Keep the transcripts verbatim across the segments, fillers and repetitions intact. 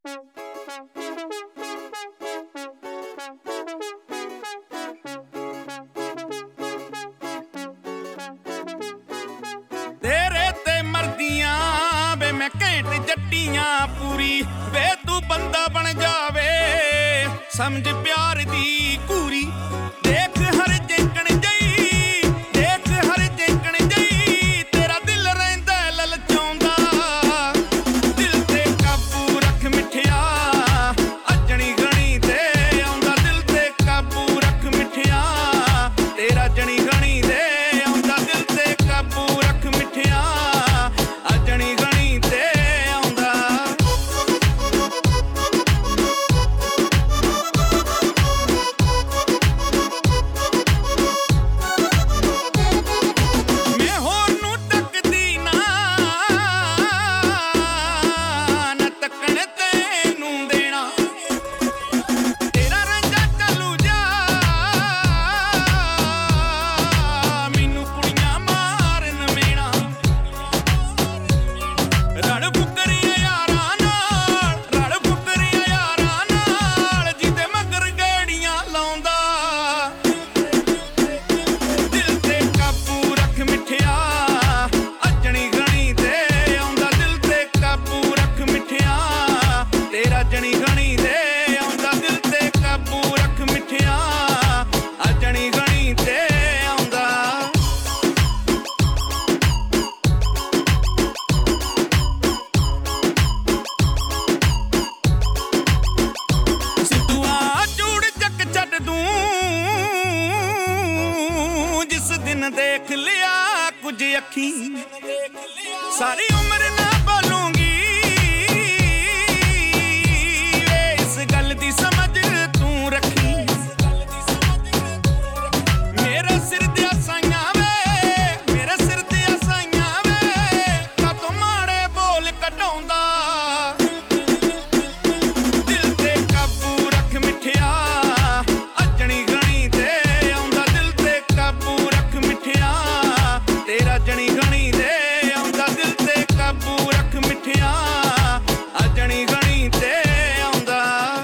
तेरे ते मरदियां वे मैं घैंट जट्टियां पूरी वे तू बंदा बन जावे समझ प्यार दी कूरी। देख हर जेकण जई देख हर जेकण जई तेरा दिल रहिंदा ललचाउंदा। दिल ते काबू रख मिठिया अजनी गणी ते आउंदा। दिल ते काबू रख मिठिया तेरा जनी गणी ते आउंदा। दिल ते काबू रख मिठिया अजनी गणी ते आउंदा। मैं होर नूं तकदी ना ना तकण तैनूं देना। तेरा रंजा चलू जा मैनू कुड़ियां मारन मेना। रल फुकरियां यारां नाल रल फुकरियां यारां नाल जिहदे मगर गेड़ियां लाउंदा। दिल ते काबू रख मिठिया अजनी गणी ते आउंदा। दिल ते काबू रख मिठिया तेरा जनी गणी ते आउंदा। दिल ते काबू रख मिठिया अजनी गणी ते आउंदा। सिद्धूआ चूड़ चक छड्ड दूं जिस दिन देख लिया कुछ अखी। सारी उम्र ना बोलूंगी वे इस गल दी समझ तू रखी। मेरे सिर दिया साइयां वे मेरे सिर दिया साइयां वे कातों माड़े बोल कढाउंदा। दिल ते काबू रख मिठिया अजनी गणी ते आउंदा। दिल ते काबू रख मिठिया तेरा जनी गणी ते आउंदा। दिल ते काबू रख मिठिया अजनी गणी ते आउंदा।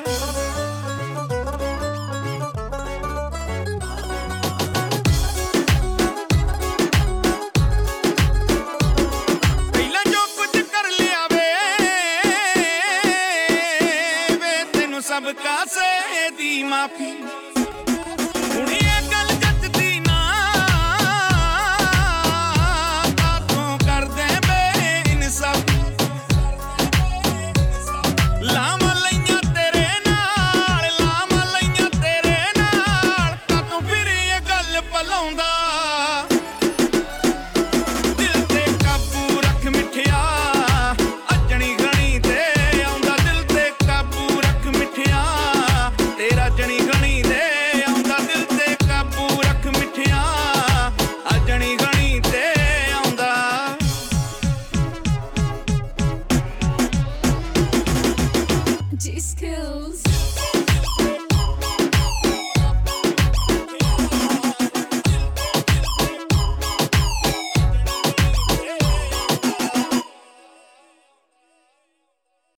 ਪਹਿਲਾਂ ਜੋ ਕੁਝ ਕਰ ਲਿਆ ਵੇ ਵੇ ਤੈਨੂੰ ਸਭ ਕਾਸੇ ਦੀ ਮਾਫੀ।